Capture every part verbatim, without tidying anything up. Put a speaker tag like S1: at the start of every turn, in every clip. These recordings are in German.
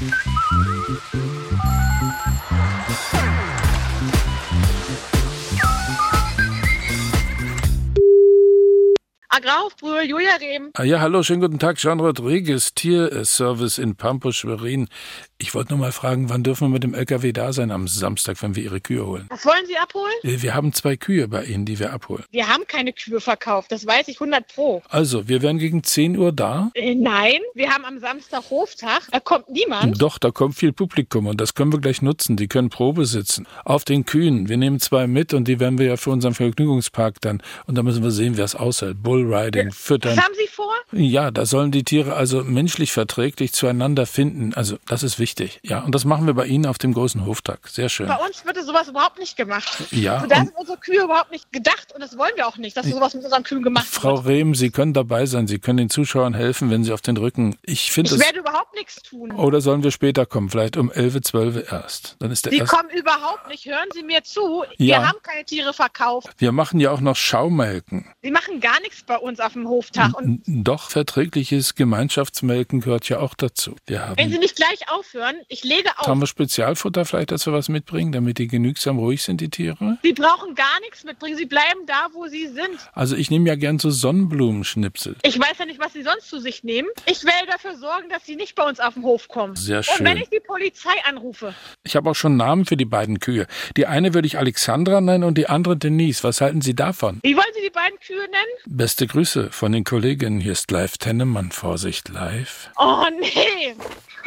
S1: Agrarhofbrühe, Julia Rehm.
S2: Ah ja, hallo, schönen guten Tag, Jean Rodriguez, Tierservice in Pampus, Schwerin. Ich wollte nur mal fragen, wann dürfen wir mit dem L K W da sein am Samstag, wenn wir Ihre Kühe holen?
S1: Was wollen Sie abholen?
S2: Wir haben zwei Kühe bei Ihnen, die wir abholen.
S1: Wir haben keine Kühe verkauft, das weiß ich hundert Pro.
S2: Also, wir wären gegen zehn Uhr da?
S1: Äh, nein, wir haben am Samstag Hoftag, da kommt niemand.
S2: Doch, da kommt viel Publikum und das können wir gleich nutzen. Die können Probe sitzen. Auf den Kühen. Wir nehmen zwei mit und die werden wir ja für unseren Vergnügungspark dann. Und da müssen wir sehen, wer es aushält. Bullriding, füttern.
S1: Was haben Sie vor?
S2: Ja, da sollen die Tiere also menschlich verträglich zueinander finden. Also, das ist wichtig. Ja, und das machen wir bei Ihnen auf dem großen Hoftag. Sehr schön.
S1: Bei uns wird sowas überhaupt nicht gemacht.
S2: Ja.
S1: So, da sind unsere Kühe überhaupt nicht gedacht und das wollen wir auch nicht, dass sowas mit unseren Kühen gemacht wird.
S2: Frau Rehm, Sie können dabei sein. Sie können den Zuschauern helfen, wenn Sie auf den Rücken. Ich finde
S1: Ich
S2: es.
S1: werde überhaupt nichts tun.
S2: Oder sollen wir später kommen? Vielleicht um elf, zwölf erst. Dann ist der
S1: Sie
S2: erst.
S1: kommen überhaupt nicht. Hören Sie mir zu.
S2: Ja.
S1: Wir haben keine Tiere verkauft.
S2: Wir machen ja auch noch Schaumelken.
S1: Sie machen gar nichts bei uns auf dem Hoftag. Und
S2: Doch, verträgliches Gemeinschaftsmelken gehört ja auch dazu. Wir haben,
S1: wenn Sie nicht gleich aufhören, ich lege auf.
S2: haben wir Spezialfutter vielleicht, dass wir was mitbringen, damit die genügsam ruhig sind, die Tiere?
S1: Sie brauchen gar nichts mitbringen. Sie bleiben da, wo Sie sind.
S2: Also ich nehme ja gern so Sonnenblumenschnipsel.
S1: Ich weiß ja nicht, was Sie sonst zu sich nehmen. Ich werde dafür sorgen, dass Sie nicht bei uns auf den Hof kommen.
S2: Sehr
S1: Und
S2: schön.
S1: wenn ich die Polizei anrufe.
S2: Ich habe auch schon Namen für die beiden Kühe. Die eine würde ich Alexandra nennen und die andere Denise. Was halten Sie davon?
S1: Wie wollen Sie die beiden Kühe nennen?
S2: Beste Grüße von den Kolleginnen. Hier ist live Tennemann. Vorsicht, live.
S1: Oh, nee.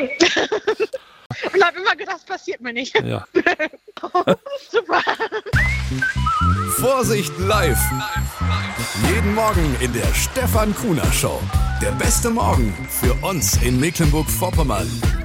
S1: Ich habe immer gedacht, das passiert mir nicht.
S2: Ja.
S1: Super.
S3: Vorsicht live. Jeden Morgen in der Stefan Kuhner Show. Der beste Morgen für uns in Mecklenburg-Vorpommern.